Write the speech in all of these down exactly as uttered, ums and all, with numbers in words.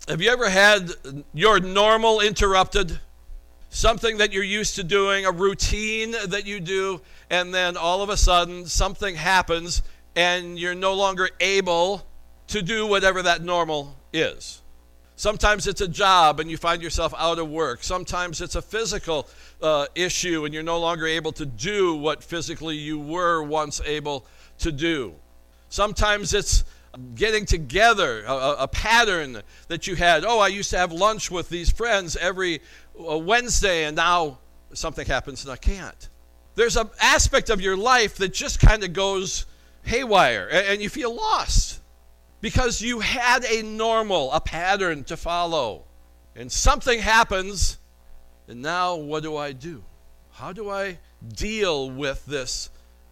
Have you ever had your normal interrupted? Something that you're used to doing, a routine that you do, and then all of a sudden something happens and you're no longer able to do whatever that normal is. Sometimes it's a job and you find yourself out of work. Sometimes it's a physical uh, issue and you're no longer able to do what physically you were once able to do. Sometimes it's getting together, a, a pattern that you had. Oh, I used to have lunch with these friends every uh, Wednesday, and now something happens and I can't. There's an aspect of your life that just kind of goes haywire, and, and you feel lost because you had a normal, a pattern to follow, and something happens, and now what do I do? How do I deal with this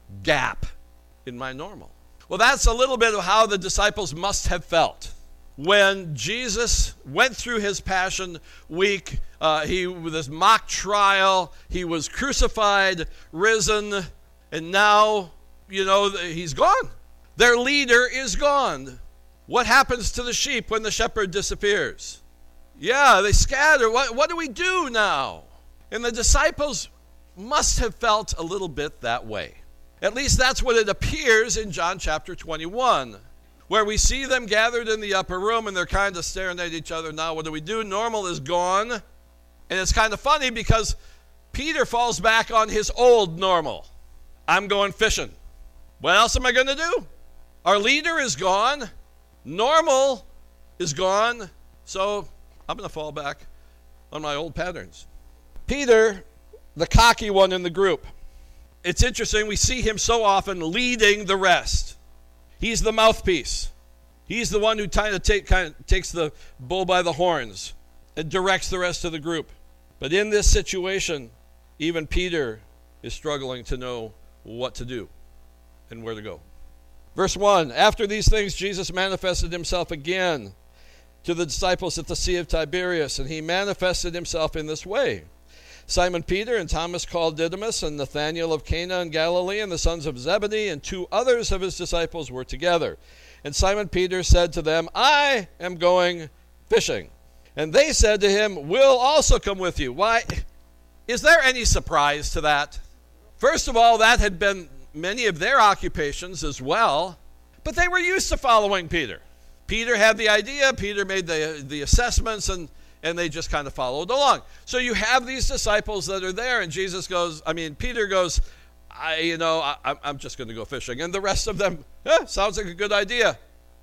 gap in my normal? Well, that's a little bit of how the disciples must have felt when Jesus went through his Passion Week. Uh, he with his mock trial, he was crucified, risen, and now, you know, he's gone. Their leader is gone. What happens to the sheep when the shepherd disappears? Yeah, they scatter. What, what do we do now? And the disciples must have felt a little bit that way. At least that's what it appears in John chapter twenty-one, where we see them gathered in the upper room and they're kind of staring at each other. Now, what do we do? Normal is gone. And it's kind of funny because Peter falls back on his old normal. I'm going fishing. What else am I going to do? Our leader is gone. Normal is gone. So I'm going to fall back on my old patterns. Peter, the cocky one in the group. It's interesting, we see him so often leading the rest. He's the mouthpiece. He's the one who kind of, take, kind of takes the bull by the horns and directs the rest of the group. But in this situation, even Peter is struggling to know what to do and where to go. Verse one, after these things, Jesus manifested himself again to the disciples at the Sea of Tiberias, and he manifested himself in this way. Simon Peter and Thomas called Didymus and Nathanael of Cana in Galilee and the sons of Zebedee and two others of his disciples were together. And Simon Peter said to them, I am going fishing. And they said to him, we'll also come with you. Why? Is there any surprise to that? First of all, that had been many of their occupations as well, but they were used to following Peter. Peter had the idea, Peter made the, the assessments, and And they just kind of followed along. So you have these disciples that are there, and Jesus goes, I mean, Peter goes, I, you know, I, I'm just going to go fishing. And the rest of them, eh, sounds like a good idea.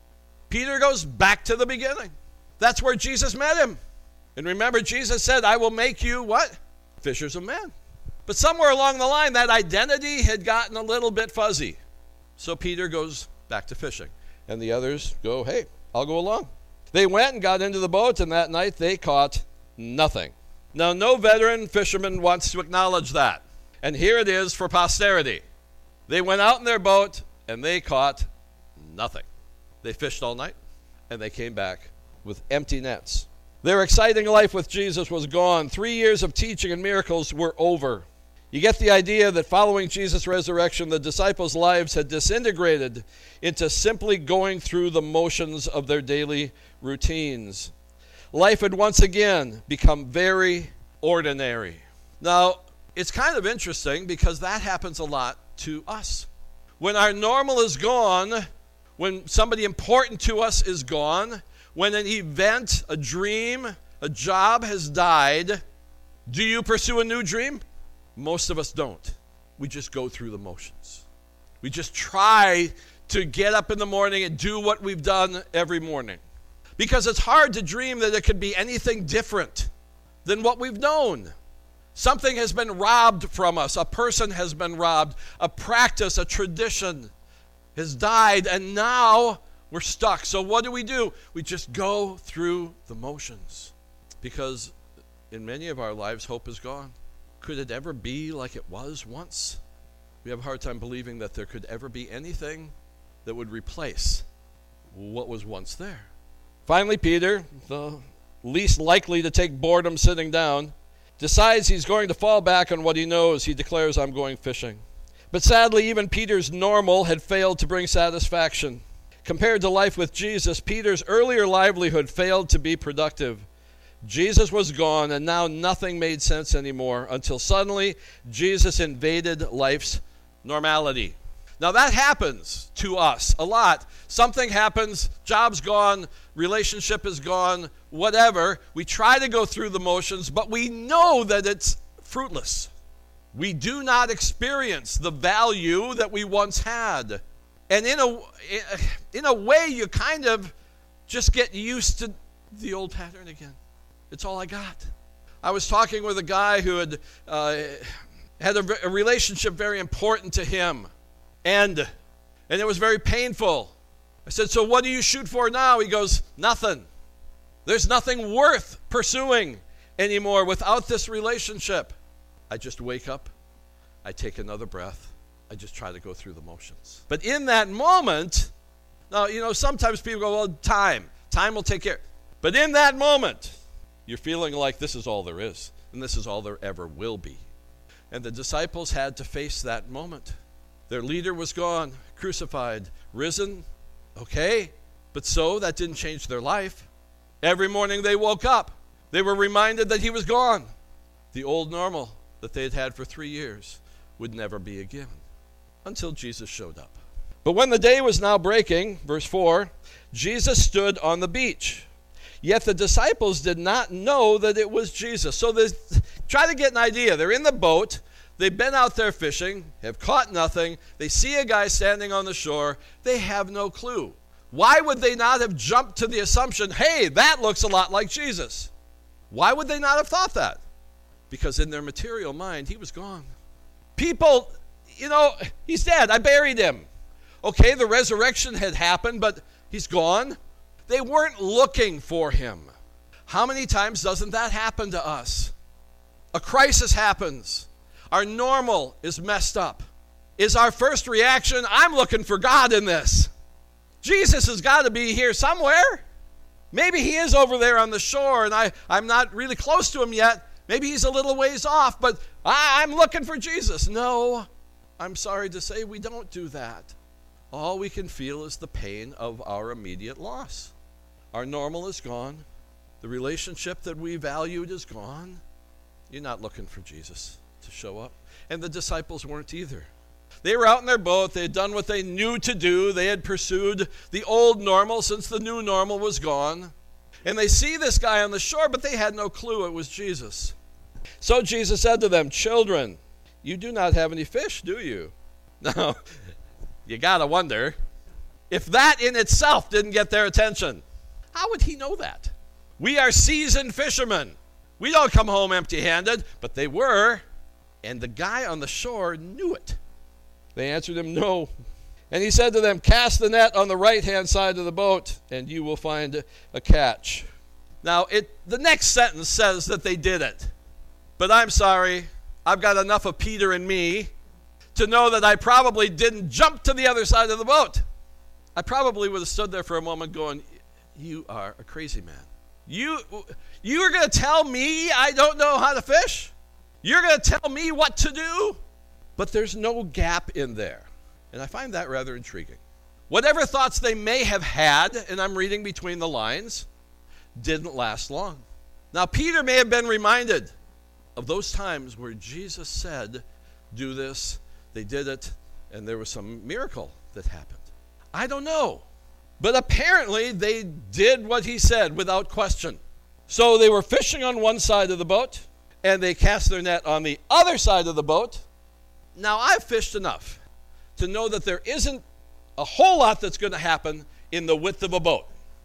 Peter goes back to the beginning. That's where Jesus met him. And remember, Jesus said, I will make you what? Fishers of men. But somewhere along the line, that identity had gotten a little bit fuzzy. So Peter goes back to fishing. And the others go, hey, I'll go along. They went and got into the boat, and that night they caught nothing. Now, no veteran fisherman wants to acknowledge that. And here it is for posterity. They went out in their boat, and they caught nothing. They fished all night, and they came back with empty nets. Their exciting life with Jesus was gone. Three years of teaching and miracles were over. You get the idea that following Jesus' resurrection, the disciples' lives had disintegrated into simply going through the motions of their daily routines. Life had once again become very ordinary. Now, it's kind of interesting because that happens a lot to us. When our normal is gone, when somebody important to us is gone, when an event, a dream, a job has died, do you pursue a new dream? Most of us don't. We just go through the motions. We just try to get up in the morning and do what we've done every morning. Because it's hard to dream that it could be anything different than what we've known. Something has been robbed from us. A person has been robbed. A practice, a tradition has died, and now we're stuck. So what do we do? We just go through the motions. Because in many of our lives, hope is gone. Could it ever be like it was once? We have a hard time believing that there could ever be anything that would replace what was once there. Finally, Peter, the least likely to take boredom sitting down, decides he's going to fall back on what he knows. He declares, I'm going fishing. But sadly, even Peter's normal had failed to bring satisfaction. Compared to life with Jesus, Peter's earlier livelihood failed to be productive. Jesus was gone, and now nothing made sense anymore until suddenly Jesus invaded life's normality. Now that happens to us a lot. Something happens, job's gone, relationship is gone, whatever. We try to go through the motions, but we know that it's fruitless. We do not experience the value that we once had. And in a, in a way, you kind of just get used to the old pattern again. It's all I got. I was talking with a guy who had uh, had a, a relationship very important to him. And, and it was very painful. I said, so what do you shoot for now? He goes, nothing. There's nothing worth pursuing anymore without this relationship. I just wake up. I take another breath. I just try to go through the motions. But in that moment, now, you know, sometimes people go, well, time. Time will take care. But in that moment, you're feeling like this is all there is, and this is all there ever will be. And the disciples had to face that moment. Their leader was gone, crucified, risen, okay, but so that didn't change their life. Every morning they woke up, they were reminded that he was gone. The old normal that they had had for three years would never be again. Until Jesus showed up. But when the day was now breaking, verse four, Jesus stood on the beach. Yet the disciples did not know that it was Jesus. So they try to get an idea. They're in the boat. They've been out there fishing, have caught nothing. They see a guy standing on the shore. They have no clue. Why would they not have jumped to the assumption, hey, that looks a lot like Jesus? Why would they not have thought that? Because in their material mind, he was gone. People... You know, he's dead. I buried him. Okay, the resurrection had happened, but he's gone. They weren't looking for him. How many times doesn't that happen to us? A crisis happens. Our normal is messed up. Is our first reaction, I'm looking for God in this. Jesus has got to be here somewhere. Maybe he is over there on the shore, and I, I'm not really close to him yet. Maybe he's a little ways off, but I, I'm looking for Jesus. No. I'm sorry to say we don't do that. All we can feel is the pain of our immediate loss. Our normal is gone. The relationship that we valued is gone. You're not looking for Jesus to show up. And the disciples weren't either. They were out in their boat. They had done what they knew to do. They had pursued the old normal since the new normal was gone. And they see this guy on the shore, but they had no clue it was Jesus. So Jesus said to them, children, you do not have any fish, do you? Now, you got to wonder, if that in itself didn't get their attention, how would he know that? We are seasoned fishermen. We don't come home empty-handed, but they were, and the guy on the shore knew it. They answered him, no. And he said to them, cast the net on the right-hand side of the boat, and you will find a catch. Now, it the next sentence says that they did it. But I'm sorry, I've got enough of Peter in me to know that I probably didn't jump to the other side of the boat. I probably would have stood there for a moment going, you are a crazy man. You, you are going to tell me I don't know how to fish? You're going to tell me what to do? But there's no gap in there. And I find that rather intriguing. Whatever thoughts they may have had, and I'm reading between the lines, didn't last long. Now, Peter may have been reminded of those times where Jesus said, do this, they did it, and there was some miracle that happened. I don't know. But apparently they did what he said without question. So they were fishing on one side of the boat, and they cast their net on the other side of the boat. Now, I've fished enough to know that there isn't a whole lot that's going to happen in the width of a boat.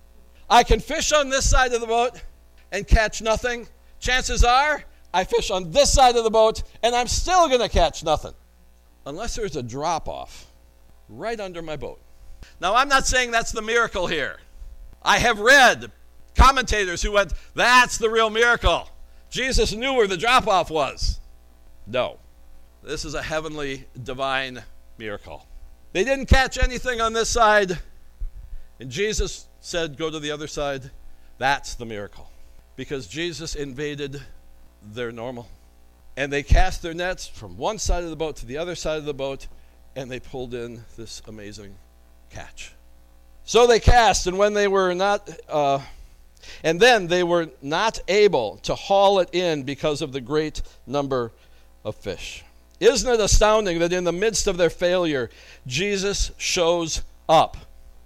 I can fish on this side of the boat and catch nothing. Chances are, I fish on this side of the boat, and I'm still going to catch nothing. Unless there's a drop-off right under my boat. Now, I'm not saying that's the miracle here. I have read commentators who went, that's the real miracle. Jesus knew where the drop-off was. No. This is a heavenly, divine miracle. They didn't catch anything on this side, and Jesus said, go to the other side. That's the miracle. Because Jesus invaded their normal. And they cast their nets from one side of the boat to the other side of the boat, and they pulled in this amazing catch. So they cast, and when they were not, uh, and then they were not able to haul it in because of the great number of fish. Isn't it astounding that in the midst of their failure, Jesus shows up?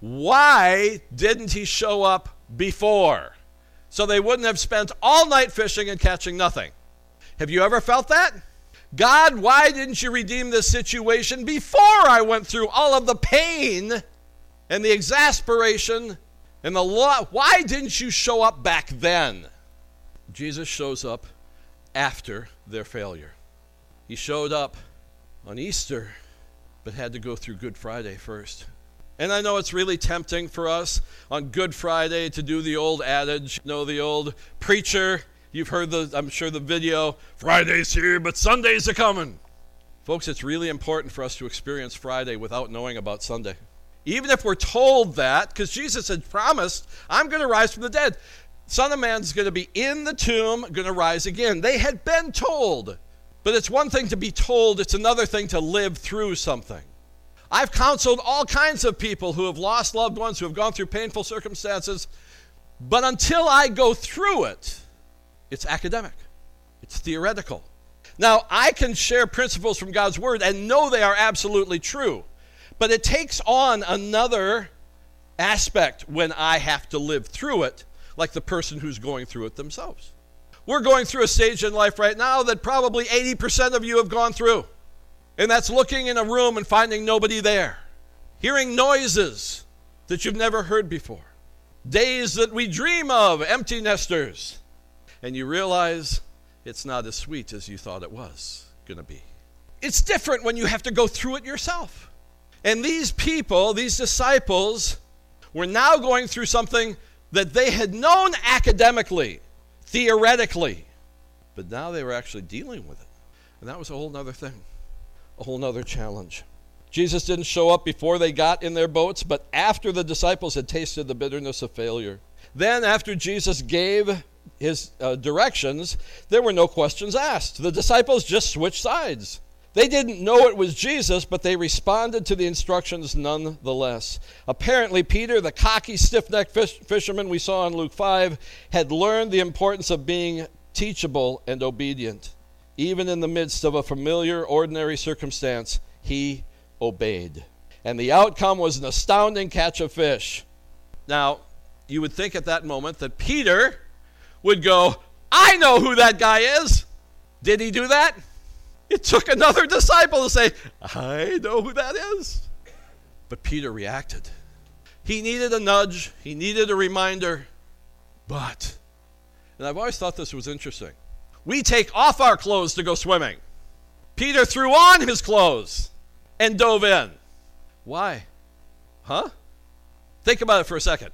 Why didn't he show up before? So they wouldn't have spent all night fishing and catching nothing. Have you ever felt that? God, why didn't you redeem this situation before I went through all of the pain and the exasperation and the law? Why didn't you show up back then? Jesus shows up after their failure. He showed up on Easter, but had to go through Good Friday first. And I know it's really tempting for us on Good Friday to do the old adage, you know, the old preacher. You've heard the, I'm sure, the video, Friday's here, but Sunday's a-coming. Folks, it's really important for us to experience Friday without knowing about Sunday. Even if we're told that, because Jesus had promised, I'm going to rise from the dead. Son of Man's going to be in the tomb, going to rise again. They had been told. But it's one thing to be told, it's another thing to live through something. I've counseled all kinds of people who have lost loved ones, who have gone through painful circumstances, but until I go through it, it's academic. It's theoretical. Now, I can share principles from God's Word and know they are absolutely true, but it takes on another aspect when I have to live through it, like the person who's going through it themselves. We're going through a stage in life right now that probably eighty percent of you have gone through. And that's looking in a room and finding nobody there. Hearing noises that you've never heard before. Days that we dream of, empty nesters. And you realize it's not as sweet as you thought it was going to be. It's different when you have to go through it yourself. And these people, these disciples, were now going through something that they had known academically, theoretically, but now they were actually dealing with it. And that was a whole other thing, a whole other challenge. Jesus didn't show up before they got in their boats, but after the disciples had tasted the bitterness of failure. Then after Jesus gave his uh, directions, there were no questions asked. The disciples just switched sides. They didn't know it was Jesus, but they responded to the instructions nonetheless. Apparently, Peter, the cocky, stiff-necked fish- fisherman we saw in Luke five, had learned the importance of being teachable and obedient. Even in the midst of a familiar, ordinary circumstance, he obeyed. And the outcome was an astounding catch of fish. Now, you would think at that moment that Peter would go, I know who that guy is. Did he do that? It took another disciple to say, I know who that is. But Peter reacted. He needed a nudge. He needed a reminder. But, and I've always thought this was interesting, we take off our clothes to go swimming. Peter threw on his clothes and dove in. Why? Huh? Think about it for a second.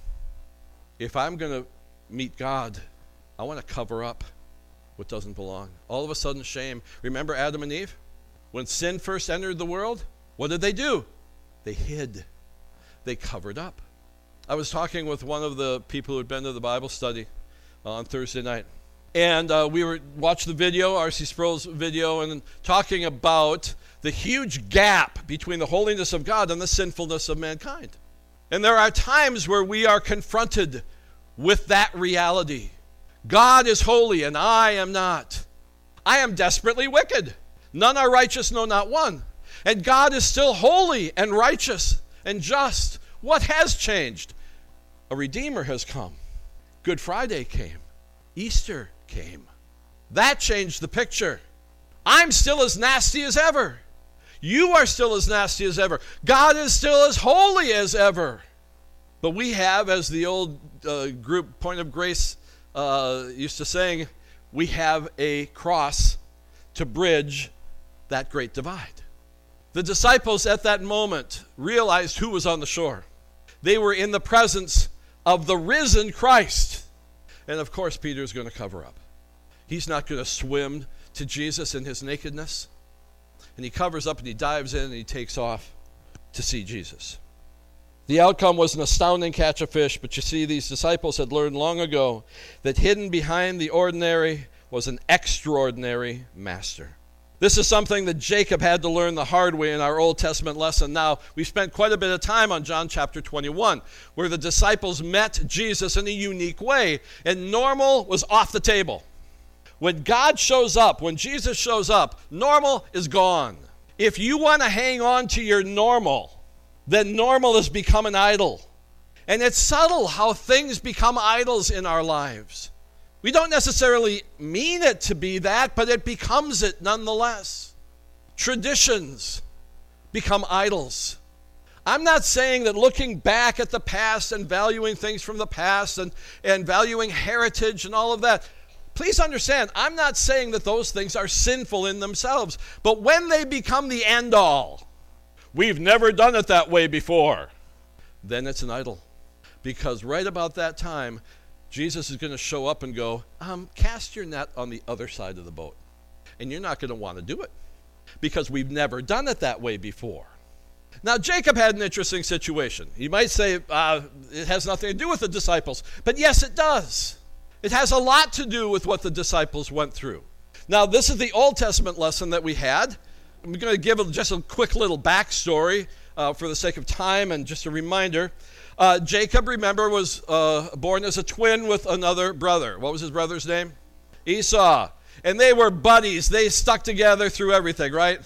If I'm going to meet God, I want to cover up what doesn't belong. All of a sudden, shame. Remember Adam and Eve? When sin first entered the world, what did they do? They hid. They covered up. I was talking with one of the people who had been to the Bible study on Thursday night. And uh, we were watched the video, R C Sproul's video, and talking about the huge gap between the holiness of God and the sinfulness of mankind. And there are times where we are confronted with that reality. God is holy and I am not. I am desperately wicked. None are righteous, no, not one. And God is still holy and righteous and just. What has changed? A Redeemer has come. Good Friday came. Easter came. That changed the picture. I'm still as nasty as ever. You are still as nasty as ever. God is still as holy as ever. But we have, as the old uh, group Point of Grace uh, used to saying, we have a cross to bridge that great divide. The disciples at that moment realized who was on the shore. They were in the presence of the risen Christ. And of course, Peter's going to cover up. He's not going to swim to Jesus in his nakedness. And he covers up and he dives in and he takes off to see Jesus. The outcome was an astounding catch of fish, but you see, these disciples had learned long ago that hidden behind the ordinary was an extraordinary master. This is something that Jacob had to learn the hard way in our Old Testament lesson. Now, we've spent quite a bit of time on John chapter twenty-one, where the disciples met Jesus in a unique way, and normal was off the table. When God shows up, when Jesus shows up, normal is gone. If you want to hang on to your normal, then normal has become an idol. And it's subtle how things become idols in our lives. We don't necessarily mean it to be that, but it becomes it nonetheless. Traditions become idols. I'm not saying that looking back at the past and valuing things from the past and, and valuing heritage and all of that, please understand, I'm not saying that those things are sinful in themselves, but when they become the end-all, we've never done it that way before, then it's an idol. Because right about that time, Jesus is going to show up and go, um, cast your net on the other side of the boat. And you're not going to want to do it because we've never done it that way before. Now, Jacob had an interesting situation. You might say uh, it has nothing to do with the disciples, but yes, it does. It has a lot to do with what the disciples went through. Now, this is the Old Testament lesson that we had. I'm going to give just a quick little backstory uh, for the sake of time and just a reminder. Uh, Jacob, remember, was uh, born as a twin with another brother. What was his brother's name? Esau. And they were buddies. They stuck together through everything, right?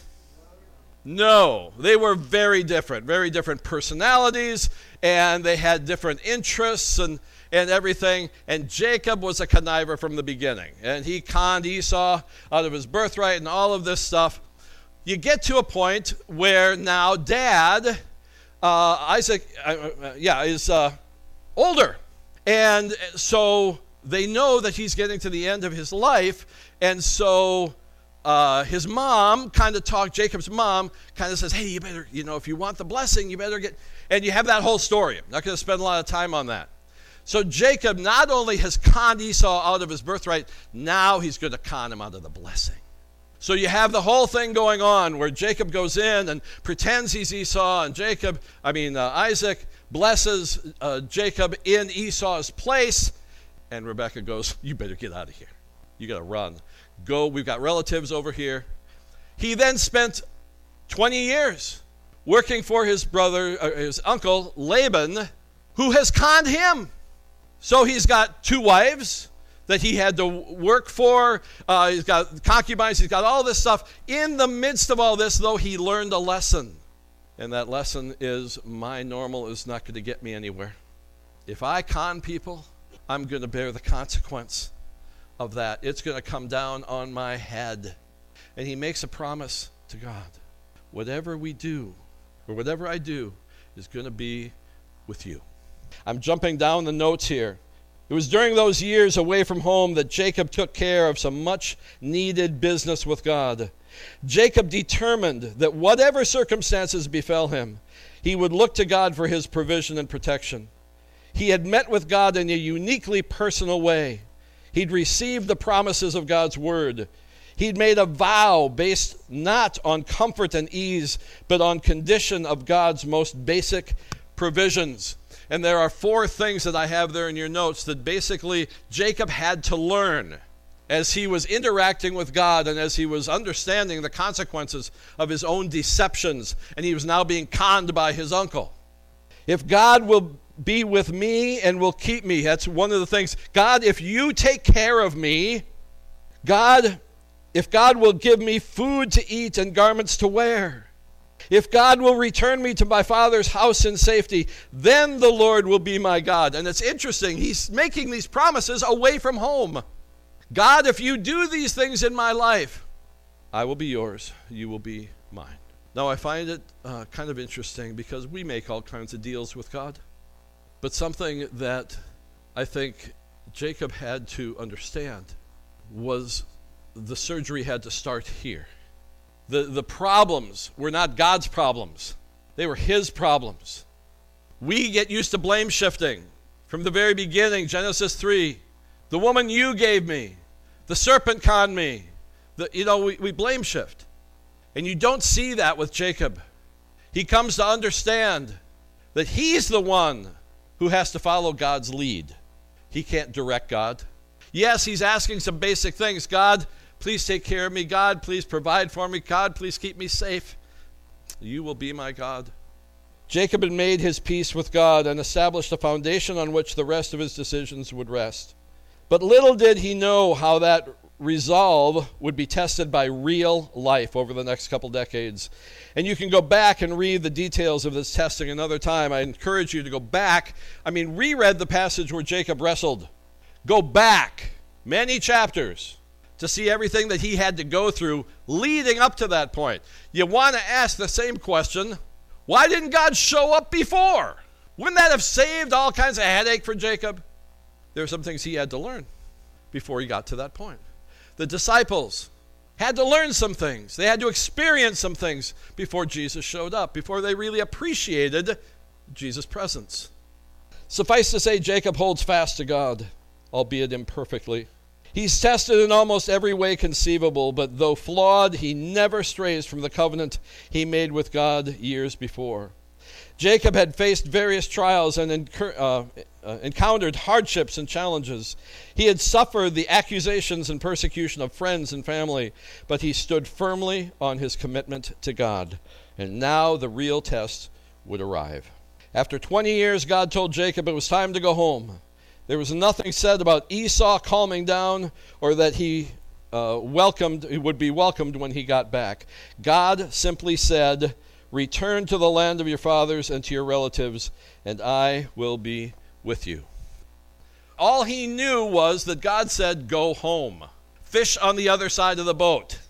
No. They were very different, very different personalities, and they had different interests and, and everything. And Jacob was a conniver from the beginning. And he conned Esau out of his birthright and all of this stuff. You get to a point where now Dad... Uh, Isaac, uh, uh, yeah, is uh, older. And so they know that he's getting to the end of his life. And so uh, his mom kind of talked, Jacob's mom kind of says, hey, you better, you know, if you want the blessing, you better get, and you have that whole story. I'm not going to spend a lot of time on that. So Jacob not only has conned Esau out of his birthright, now he's going to con him out of the blessing. So you have the whole thing going on where Jacob goes in and pretends he's Esau, and Jacob, I mean uh, Isaac, blesses uh, Jacob in Esau's place, and Rebekah goes, you better get out of here. You got to run. Go, we've got relatives over here. He then spent twenty years working for his brother, uh, his uncle, Laban, who has conned him. So he's got two wives that he had to work for. Uh, he's got concubines. He's got all this stuff. In the midst of all this, though, he learned a lesson. And that lesson is my normal is not going to get me anywhere. If I con people, I'm going to bear the consequence of that. It's going to come down on my head. And he makes a promise to God. Whatever we do, or whatever I do, is going to be with you. I'm jumping down the notes here. It was during those years away from home that Jacob took care of some much-needed business with God. Jacob determined that whatever circumstances befell him, he would look to God for his provision and protection. He had met with God in a uniquely personal way. He'd received the promises of God's word. He'd made a vow based not on comfort and ease, but on condition of God's most basic provisions. And there are four things that I have there in your notes that basically Jacob had to learn as he was interacting with God and as he was understanding the consequences of his own deceptions, and he was now being conned by his uncle. If God will be with me and will keep me, that's one of the things. God, if you take care of me, God, if God will give me food to eat and garments to wear, if God will return me to my father's house in safety, then the Lord will be my God. And it's interesting, he's making these promises away from home. God, if you do these things in my life, I will be yours, you will be mine. Now, I find it uh, kind of interesting because we make all kinds of deals with God. But something that I think Jacob had to understand was the surgery had to start here. The, the problems were not God's problems. They were his problems. We get used to blame shifting. From the very beginning, Genesis three, the woman you gave me, the serpent conned me. The, you know, we, we blame shift. And you don't see that with Jacob. He comes to understand that he's the one who has to follow God's lead. He can't direct God. Yes, he's asking some basic things. God, please take care of me. God, please provide for me. God, please keep me safe. You will be my God. Jacob had made his peace with God and established a foundation on which the rest of his decisions would rest. But little did he know how that resolve would be tested by real life over the next couple decades. And you can go back and read the details of this testing another time. I encourage you to go back. I mean, reread the passage where Jacob wrestled. Go back many chapters to see everything that he had to go through leading up to that point. You want to ask the same question, why didn't God show up before? Wouldn't that have saved all kinds of headache for Jacob? There were some things he had to learn before he got to that point. The disciples had to learn some things. They had to experience some things before Jesus showed up, before they really appreciated Jesus' presence. Suffice to say, Jacob holds fast to God, albeit imperfectly. He's tested in almost every way conceivable, but though flawed, he never strays from the covenant he made with God years before. Jacob had faced various trials and incur, uh, uh, encountered hardships and challenges. He had suffered the accusations and persecution of friends and family, but he stood firmly on his commitment to God. And now the real test would arrive. After twenty years, God told Jacob it was time to go home. There was nothing said about Esau calming down or that he uh, welcomed, he would be welcomed when he got back. God simply said, return to the land of your fathers and to your relatives, and I will be with you. All he knew was that God said, go home. Fish on the other side of the boat.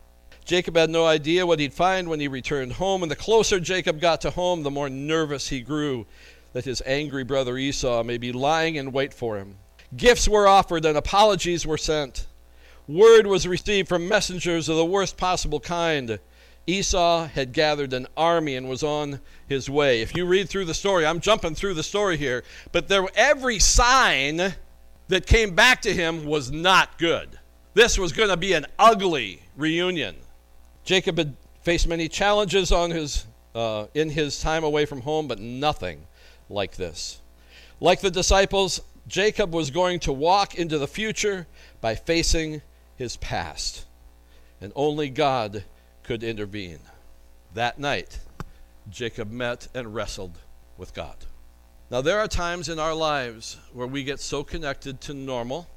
Jacob had no idea what he'd find when he returned home, and the closer Jacob got to home, the more nervous he grew that his angry brother Esau may be lying in wait for him. Gifts were offered and apologies were sent. Word was received from messengers of the worst possible kind. Esau had gathered an army and was on his way. If you read through the story, I'm jumping through the story here, but there, every sign that came back to him was not good. This was going to be an ugly reunion. Jacob had faced many challenges on his uh, in his time away from home, but nothing like this. Like the disciples, Jacob was going to walk into the future by facing his past, and only God could intervene. That night, Jacob met and wrestled with God. Now, there are times in our lives where we get so connected to normal,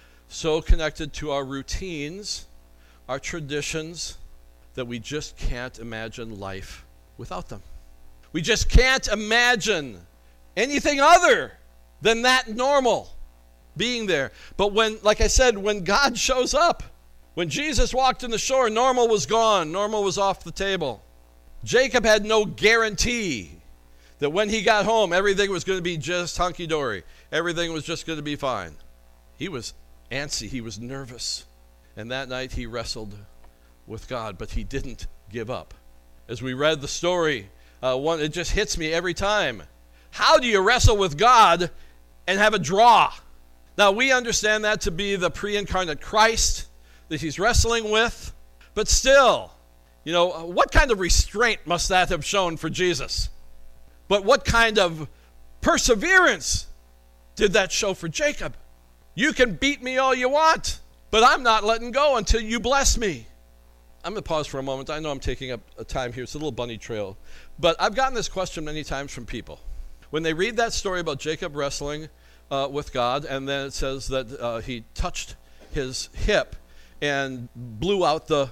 so connected to our routines, our traditions, that we just can't imagine life without them. We just can't imagine anything other than that normal being there. But when, like I said, when God shows up, when Jesus walked in the shore, normal was gone. Normal was off the table. Jacob had no guarantee that when he got home, everything was going to be just hunky-dory. Everything was just going to be fine. He was antsy. He was nervous. And that night he wrestled with God, but he didn't give up. As we read the story, uh, one, it just hits me every time. How do you wrestle with God and have a draw? Now, we understand that to be the pre-incarnate Christ that he's wrestling with, but still, you know, what kind of restraint must that have shown for Jesus? But what kind of perseverance did that show for Jacob? You can beat me all you want, but I'm not letting go until you bless me. I'm going to pause for a moment. I know I'm taking up a time here. It's a little bunny trail. But I've gotten this question many times from people. When they read that story about Jacob wrestling uh, with God, and then it says that uh, he touched his hip and blew out the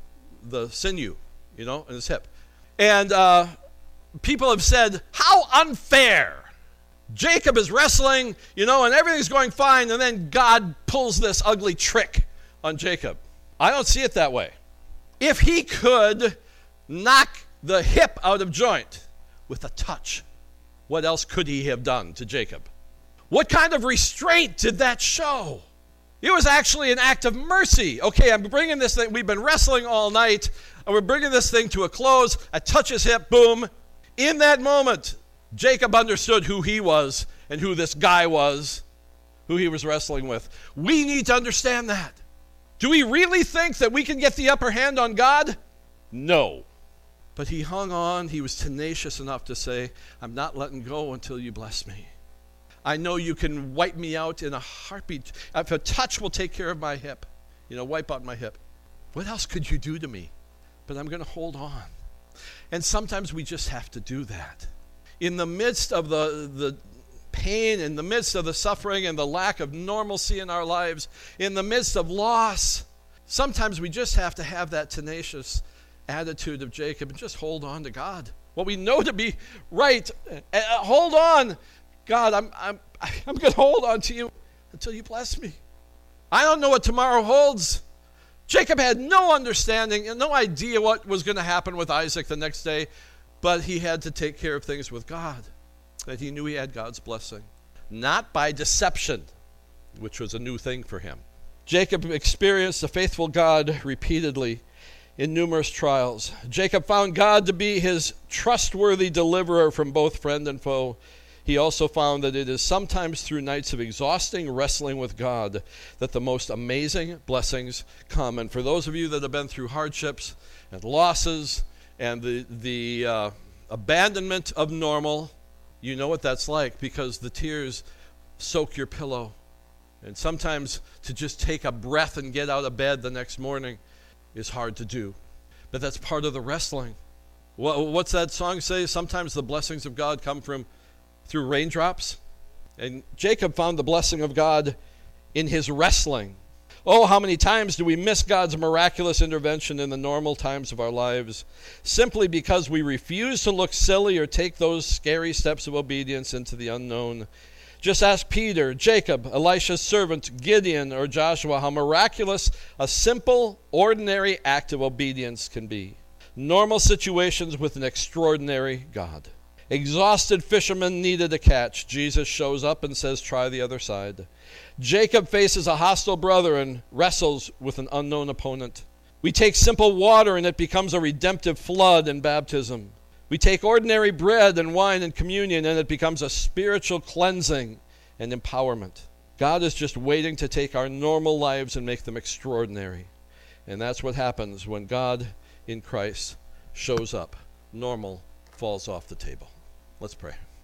the sinew, you know, in his hip. And uh, people have said, how unfair. Jacob is wrestling, you know, and everything's going fine, and then God pulls this ugly trick on Jacob. I don't see it that way. If he could knock the hip out of joint with a touch, what else could he have done to Jacob? What kind of restraint did that show? It was actually an act of mercy. Okay, I'm bringing this thing. We've been wrestling all night, and we're bringing this thing to a close. I touch his hip, boom. In that moment, Jacob understood who he was and who this guy was, who he was wrestling with. We need to understand that. Do we really think that we can get the upper hand on God? No. But he hung on. He was tenacious enough to say, I'm not letting go until you bless me. I know you can wipe me out in a heartbeat. If a touch will take care of my hip, you know, wipe out my hip. What else could you do to me? But I'm going to hold on. And sometimes we just have to do that. In the midst of the, the pain, in the midst of the suffering and the lack of normalcy in our lives, in the midst of loss, sometimes we just have to have that tenacious attitude of Jacob and just hold on to God. What we know to be right, uh, hold on. God, I'm, I'm, I'm going to hold on to you until you bless me. I don't know what tomorrow holds. Jacob had no understanding and no idea what was going to happen with Isaac the next day, but he had to take care of things with God, that he knew he had God's blessing. Not by deception, which was a new thing for him. Jacob experienced the faithful God repeatedly in numerous trials. Jacob found God to be his trustworthy deliverer from both friend and foe. He also found that it is sometimes through nights of exhausting wrestling with God that the most amazing blessings come. And for those of you that have been through hardships and losses and the, the uh, abandonment of normal, you know what that's like, because the tears soak your pillow. And sometimes to just take a breath and get out of bed the next morning is hard to do. But that's part of the wrestling. What's that song say? Sometimes the blessings of God come from through raindrops. And Jacob found the blessing of God in his wrestling. Oh, how many times do we miss God's miraculous intervention in the normal times of our lives simply because we refuse to look silly or take those scary steps of obedience into the unknown? Just ask Peter, Jacob, Elisha's servant, Gideon, or Joshua how miraculous a simple, ordinary act of obedience can be. Normal situations with an extraordinary God. Exhausted fishermen needed a catch. Jesus shows up and says, try the other side. Jacob faces a hostile brother and wrestles with an unknown opponent. We take simple water and it becomes a redemptive flood in baptism. We take ordinary bread and wine in communion and it becomes a spiritual cleansing and empowerment. God is just waiting to take our normal lives and make them extraordinary. And that's what happens when God in Christ shows up. Normal falls off the table. Let's pray.